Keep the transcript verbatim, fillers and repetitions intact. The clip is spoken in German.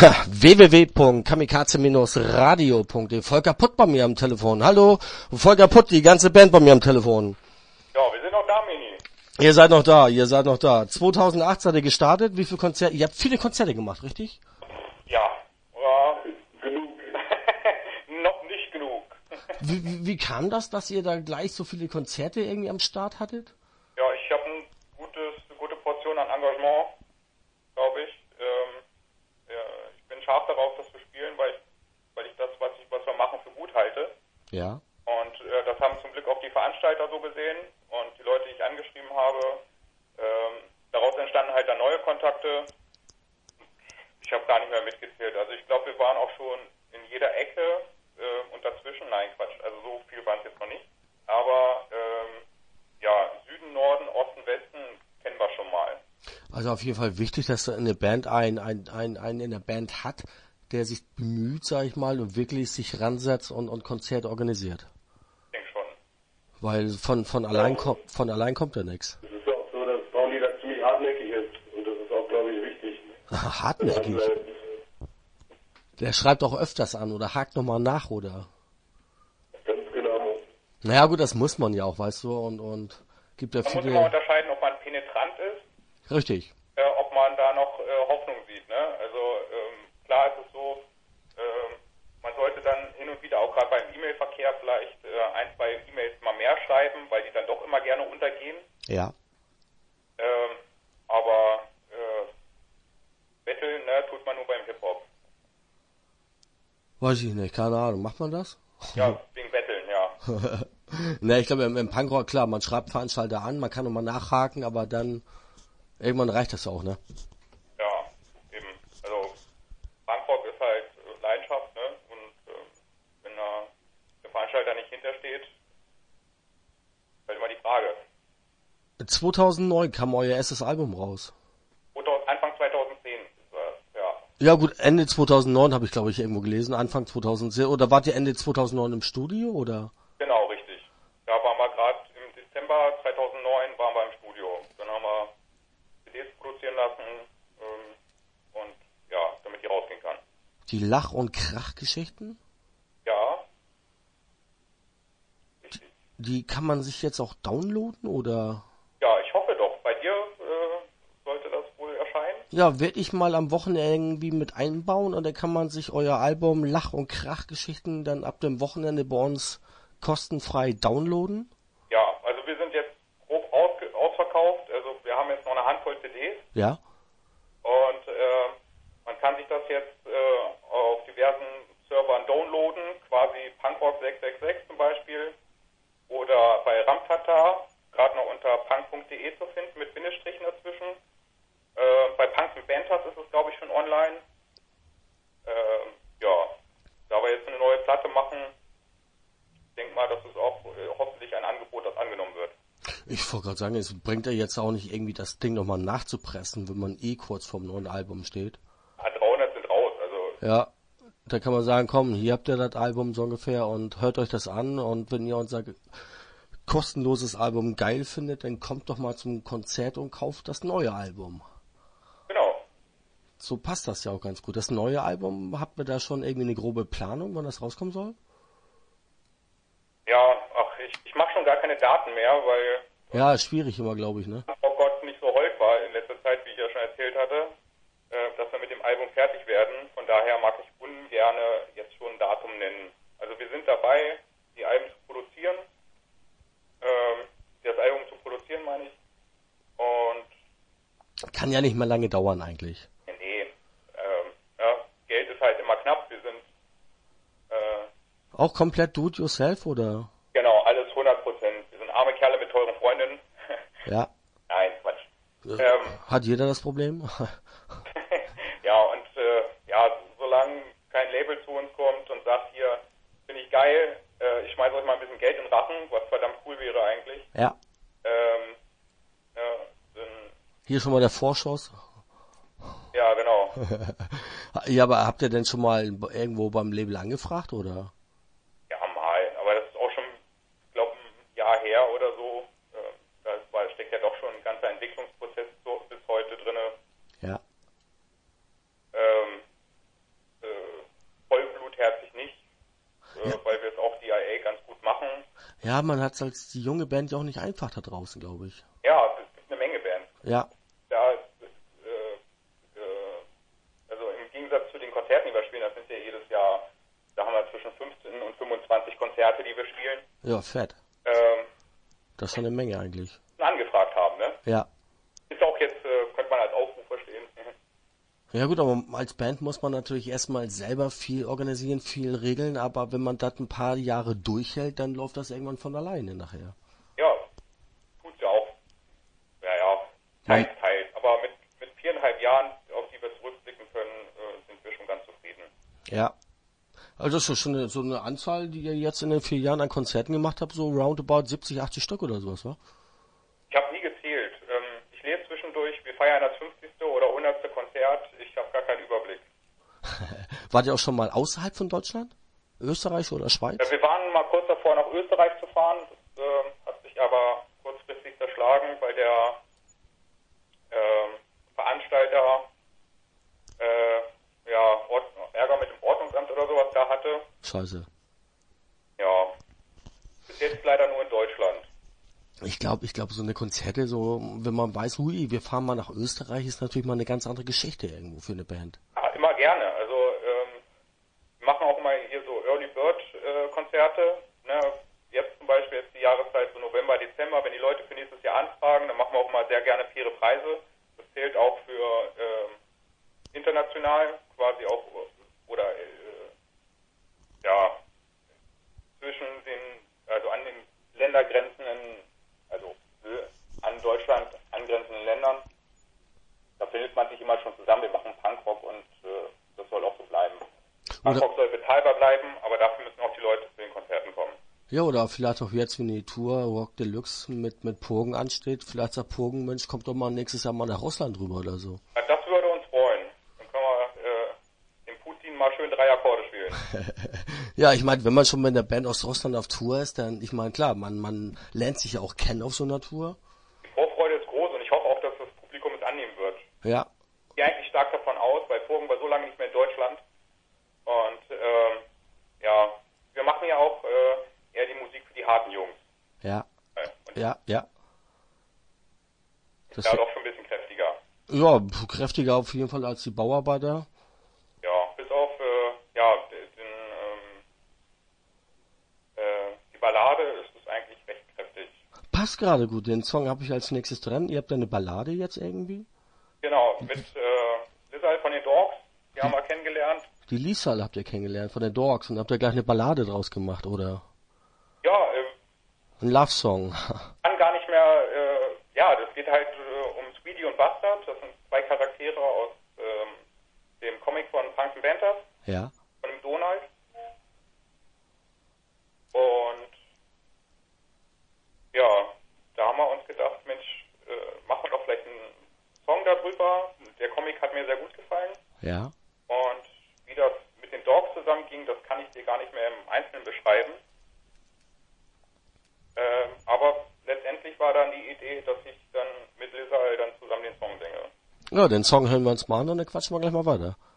w w w punkt kamikaze Bindestrich radio punkt de. Volker Putt bei mir am Telefon. Hallo, Volker Putt, die ganze Band bei mir am Telefon. Ja, wir sind noch da, Mini. Ihr seid noch da, ihr seid noch da. zweitausendacht seid ihr gestartet. Wie viele Konzerte? Ihr habt viele Konzerte gemacht, richtig? Ja, ja genug. Noch nicht genug. Wie, wie, wie kam das, dass ihr da gleich so viele Konzerte irgendwie am Start hattet? Ja, ich habe ein gutes, eine gute Portion an Engagement, glaube ich. Ähm, ja, ich bin scharf darauf, das zu spielen, weil ich, weil ich das, was ich, was wir machen, für gut halte. Ja. Und äh, das haben zum Glück auch die Veranstalter so gesehen und die Leute, die ich angeschrieben habe. Ähm, daraus entstanden halt dann neue Kontakte. Ich habe gar nicht mehr mitgezählt. Also ich glaube, wir waren auch schon in jeder Ecke äh, und dazwischen. Nein, Quatsch. Also so viel waren es jetzt noch nicht. Aber ähm, ja, Süden, Norden, Osten, Westen kennen wir schon mal. Also auf jeden Fall wichtig, dass du eine Band einen, einen, einen, einen in der Band hat, der sich bemüht, sag ich mal, und wirklich sich ransetzt und, und Konzerte organisiert. Ich denke schon. Weil von, von allein kommt, von allein kommt ja nichts. Es ist auch so, dass Pauli da ziemlich hartnäckig ist. Und das ist auch, glaube ich, wichtig. Hartnäckig? Der schreibt auch öfters an oder hakt nochmal nach, oder? Ganz genau. Naja gut, das muss man ja auch, weißt du, und, und gibt ja Man viele... muss immer unterscheiden, ob man penetrant ist. Richtig. Äh, ob man da noch äh, Hoffnung sieht. Ne? Also ähm, klar ist es so, ähm, man sollte dann hin und wieder auch gerade beim E-Mail-Verkehr vielleicht äh, ein, zwei E-Mails mal mehr schreiben, weil die dann doch immer gerne untergehen. Ja. Ähm, aber äh, betteln, ne, tut man nur beim Hip-Hop. Weiß ich nicht, keine Ahnung. Macht man das? Ja, wegen Betteln, ja. Ne, ich glaube im, im Punkrock, klar, man schreibt Veranstalter an, man kann nochmal nachhaken, aber dann irgendwann reicht das auch, ne? Ja, eben. Also Punkrock ist halt äh, Leidenschaft, ne? Und äh, wenn da der Veranstalter nicht hintersteht, ist halt immer die Frage. zweitausendneun kam euer erstes Album raus. Anfang zweitausendzehn ist das, ja. Ja gut, Ende zweitausendneun habe ich, glaube ich, irgendwo gelesen, Anfang zweitausendzehn. Oder wart ihr Ende zweitausendneun im Studio, oder? Genau, richtig. Da waren wir gerade im Dezember zweitausendneun waren wir im Studio. Dann haben wir C Ds produzieren lassen ähm, und ja, damit die rausgehen kann. Die Lach- und Krachgeschichten? Ja. Richtig. Die kann man sich jetzt auch downloaden, oder? Ja, ich hoffe doch. Bei dir äh, sollte das wohl erscheinen. Ja, werde ich mal am Wochenende irgendwie mit einbauen und dann kann man sich euer Album Lach- und Krachgeschichten dann ab dem Wochenende bei uns kostenfrei downloaden. Ja, also wir sind jetzt grob ausge- ausverkauft. Also wir haben jetzt noch eine Handvoll C Ds. Ja. Und äh, man kann sich das jetzt äh, auf diversen Servern downloaden, quasi Punkrock sechs sechs sechs zum Beispiel. Oder bei Ramtata, gerade noch unter punk punkt de zu finden, mit Bindestrichen dazwischen. Äh, bei Punk mit Bantas ist es, glaube ich, schon online. Äh, ja, da wir jetzt eine neue Platte machen, denke mal, das ist auch äh, hoffentlich ein Angebot, das angenommen wird. Ich wollte gerade sagen, es bringt ja jetzt auch nicht irgendwie das Ding nochmal nachzupressen, wenn man eh kurz vorm neuen Album steht. Ah, dreihundert sind raus, also... Ja, da kann man sagen, komm, hier habt ihr das Album so ungefähr und hört euch das an und wenn ihr unser kostenloses Album geil findet, dann kommt doch mal zum Konzert und kauft das neue Album. Genau. So passt das ja auch ganz gut. Das neue Album, habt ihr da schon irgendwie eine grobe Planung, wann das rauskommen soll? Ja, ach, ich, ich mache schon gar keine Daten mehr, weil... Ja, ist schwierig immer, glaube ich, ne? Oh Gott, nicht so hold war in letzter Zeit, wie ich ja schon erzählt hatte, äh, dass wir mit dem Album fertig werden. Von daher mag ich ungern jetzt schon ein Datum nennen. Also wir sind dabei, die Alben zu produzieren. Ähm, das Album zu produzieren, meine ich. Und... Kann ja nicht mehr lange dauern eigentlich. Nee, ähm, ja, Geld ist halt immer knapp. Wir sind... Äh, Auch komplett do-it-yourself, oder? Genau, alles hundert Prozent. Wir sind arme Kerle mit teuren Freundinnen. Ja. Nein, Quatsch. Äh, Ähm, Hat jeder das Problem? ja, und äh, ja, solange kein Label zu uns kommt und sagt, hier, finde ich geil, äh, ich schmeiße euch mal ein bisschen Geld in den Rachen, was verdammt cool wäre eigentlich. Ja. Ähm, ja, dann, Hier schon mal der Vorschuss. ja, genau. Ja, aber habt ihr denn schon mal irgendwo beim Label angefragt, oder? Ja, mal. Aber das ist auch schon, ich glaube, ein Jahr her oder so. Äh, da war, steckt ja doch schon ein ganzer Entwicklungsprozess so, bis heute drinne. Ja. Ähm, Ja, man hat es als die junge Band ja auch nicht einfach da draußen, glaube ich. Ja, es gibt eine Menge Bands. Ja. Da ist, ist äh, äh, also im Gegensatz zu den Konzerten, die wir spielen, das sind ja jedes Jahr, da haben wir zwischen fünfzehn und fünfundzwanzig Konzerte, die wir spielen. Ja, fett. Ähm, Das ist schon eine Menge eigentlich. angefragt haben, ne? Ja. Ist auch jetzt, äh, könnte man als Aufruf verstehen. Ja gut, aber als Band muss man natürlich erstmal selber viel organisieren, viel regeln, aber wenn man das ein paar Jahre durchhält, dann läuft das irgendwann von alleine nachher. Ja, tut's ja auch. Ja, ja, teils, teils. Aber mit, mit viereinhalb Jahren, auf die wir zurückblicken können, äh, sind wir schon ganz zufrieden. Ja. Also das ist schon eine, so eine Anzahl, die ihr jetzt in den vier Jahren an Konzerten gemacht habt, so roundabout siebzig, achtzig Stück oder sowas, wa? Ich habe nie gezählt. Ähm, ich lese zwischendurch, wir feiern das fünfzigste oder hundertste Konzert. Ich habe gar keinen Überblick. Wart ihr auch schon mal außerhalb von Deutschland? Österreich oder Schweiz? Ja, wir waren mal kurz davor, nach Österreich zu fahren. Das äh, hat sich aber kurzfristig zerschlagen, weil der äh, Veranstalter äh, ja, Ord Ärger mit dem Ordnungsamt oder sowas da hatte. Scheiße. Ja, bis jetzt leider nur in Deutschland. Ich glaube, ich glaube, so eine Konzerte, so, wenn man weiß, hui, wir fahren mal nach Österreich, ist natürlich mal eine ganz andere Geschichte irgendwo für eine Band. Ja, immer gerne. Also ähm, wir machen auch immer hier so Early Bird äh, Konzerte. Ne? Jetzt zum Beispiel jetzt die Jahreszeit so November, Dezember, wenn die Leute für nächstes Jahr anfragen, dann machen wir auch immer sehr gerne faire Preise. Das zählt auch für ähm, international quasi auch oder äh, ja zwischen den also an den Ländergrenzen in, also äh, an Deutschland angrenzenden Ländern. Da findet man sich immer schon zusammen. Wir machen Punkrock und äh, das soll auch so bleiben. Punkrock soll bezahlbar bleiben, aber dafür müssen auch die Leute zu den Konzerten kommen. Ja, oder vielleicht auch jetzt, wenn die Tour Rock Deluxe mit, mit Purgen ansteht, vielleicht sagt Purgen, Mensch, kommt doch mal nächstes Jahr mal nach Russland rüber oder so. Ja, das würde uns freuen. Dann können wir äh, dem Putin mal schön drei Akkorde spielen. Ja, ich meine, wenn man schon mit der Band aus Russland auf Tour ist, dann, ich meine, klar, man, man lernt sich ja auch kennen auf so einer Tour. Die Vorfreude ist groß und ich hoffe auch, dass das Publikum es annehmen wird. Ja. Ich gehe eigentlich stark davon aus, weil Purgen war so lange nicht mehr in Deutschland. Und ähm, ja, wir machen ja auch äh, eher die Musik für die harten Jungs. Ja. Äh, und Ja, ja. Das ja, doch schon ein bisschen kräftiger. Ja, kräftiger auf jeden Fall als die Bauarbeiter. Ja, bis auf äh, ja, den, ähm, äh, die Ballade ist es eigentlich recht kräftig. Passt gerade gut, den Song habe ich als nächstes dran. Ihr habt eine Ballade jetzt irgendwie? Genau, mit äh, Lizal von den Dogs, die haben wir kennengelernt. Die Liesal habt ihr kennengelernt von den Dogs und habt ihr gleich eine Ballade draus gemacht, oder? Ja, äh, Ein Love-Song. kann gar nicht mehr, äh, ja, das geht halt äh, um Speedy und Bastard, das sind zwei Charaktere aus ähm, dem Comic von Punks and Panthers, Ja. von dem Donald. Und ja, da haben wir uns gedacht, Mensch, äh, machen wir doch vielleicht einen Song darüber. Der Comic hat mir sehr gut gefallen. Ja. Und wie das mit den Dogs zusammenging, das kann ich dir gar nicht mehr im Einzelnen beschreiben. Ähm, aber letztendlich war dann die Idee, dass ich dann mit Lizal dann zusammen den Song singe. Ja, den Song hören wir uns mal an und dann quatschen wir gleich mal weiter.